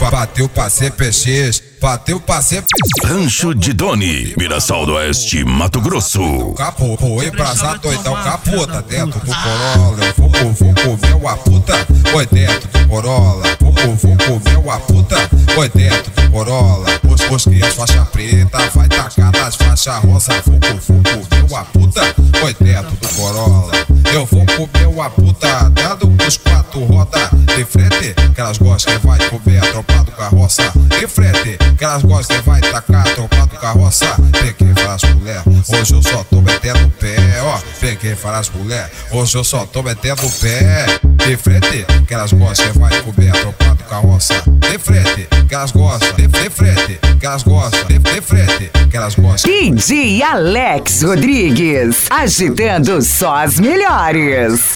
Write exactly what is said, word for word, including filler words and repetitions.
Bateu pra C P X, bateu pra C P X. Rancho de Doni, Mirassol do Oeste, Mato Grosso. Capô, foi embrasado doidão, capota dentro do Corolla. Eu vou, vou comer uma puta, foi dentro do Corolla. Vou, vou comer uma puta, foi dentro do Corolla. Os, os que as faixa preta vai tacar nas faixas rosa. Vou, vou comer uma puta, foi dentro do Corolla. Eu vou comer uma puta, dando os quatro rodas de frente, que elas gostam que vai comer a tropa do carroça. De frente, que elas gostam que vai tacar a tropa do carroça. Peguei várias mulher, hoje eu só tô metendo o pé, ó. Peguei várias mulher, hoje eu só tô metendo o pé. De frente, que elas gostam que vai comer a tropa do carroça. De frente, que elas gostam, de, de frente, que elas gostam, de, de frente, que elas gostam. D J Alex Rodrigues, agitando só as melhores.